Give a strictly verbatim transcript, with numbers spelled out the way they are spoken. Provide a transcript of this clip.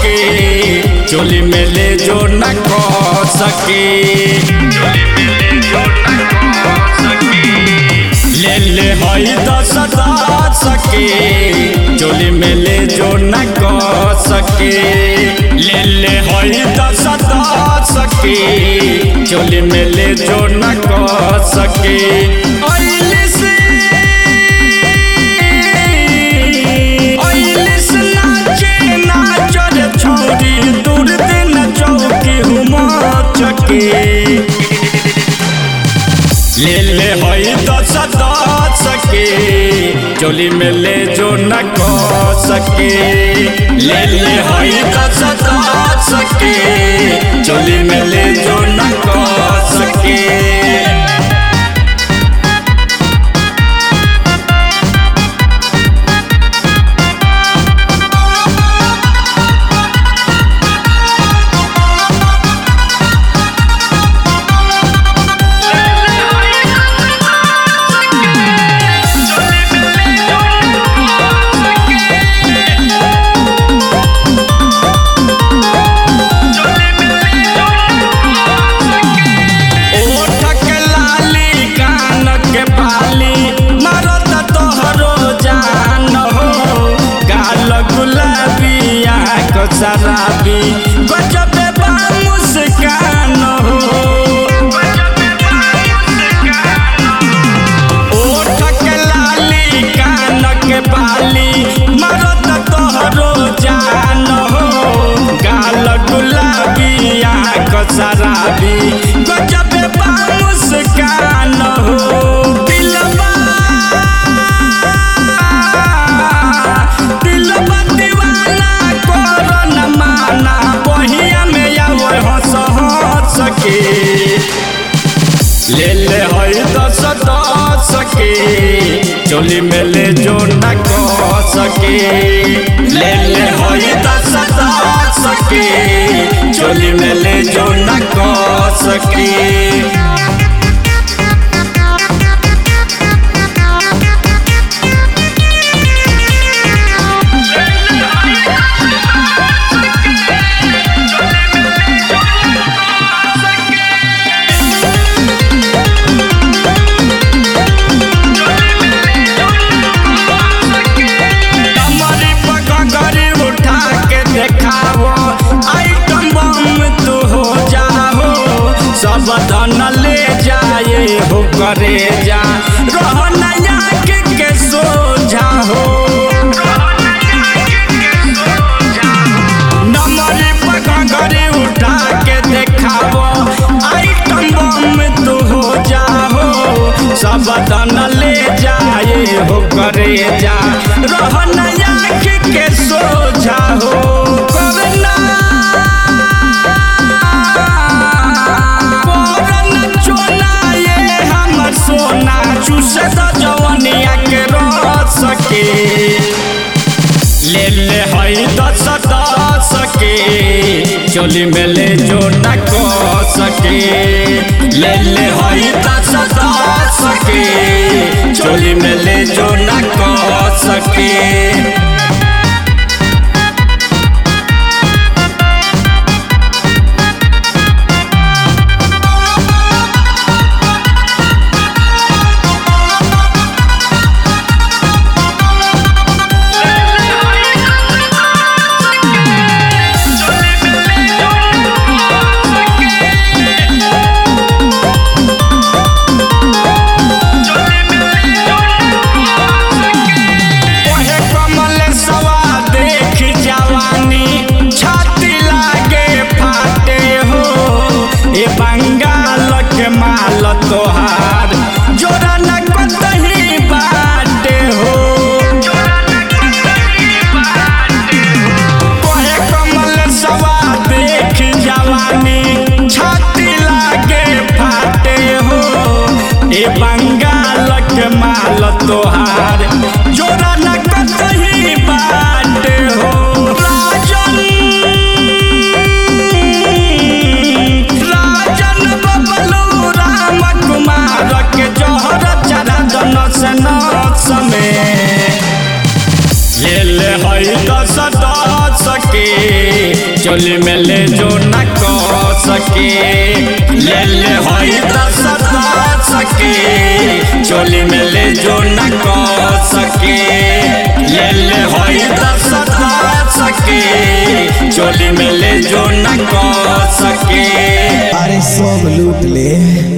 सके चोली में ले जो न खो सके ले ले हई दस दस सके चोली में ले जो न खो सके ले ले हई दस दस सके चोली में ले जो न खो सके ले ले हई दस दस सके चोली में ले जो न खो सके ले ले हई दस दस सके चोली में ले जो न खो सके शराबी गजब बा मुस्कान हो ओठ के लाली कान के बाली मरद तोहरो जान हो गाल गुलाबी आँख शराबी गजब बा मुस्कान हो दिलवा दिलवा दीवाना माना बहिया में आवे हंस हंस सके ले ले हई दस दस सके चोली में ले जो न खो सके ले ले हई दस दस सके चोली में ले जो न खो सके सब धन ले जाए हो करे जा रहना के, के सोझा हो नमरी पगड़ी उठा के देखावो आइटम बम तू हो जाओ सब धन ले जाए हो करे जा रहना के सोझा हो सोना चूसे द जवनिया के रस सके ले ले हई दस दस सके चोली में ले जो न खो सके ले ले हई दस दस सके चोली में ले जो न खो सके बंगाल के माल तोहार जोरा न कतही बाटे हो कोहे कमल सवा देख जवानी छाती लागे फाटे हो ए बंगाल के माल तोहार जोरा न कतही बाटे हो ले ले हई दस दस सके चोली में ले जो न कह सके ले ले होई दस दस के चोली में ले जो न कह सके ले ले होई दस दस के चोली में ले जो न कह सके अरे सब लूट ले।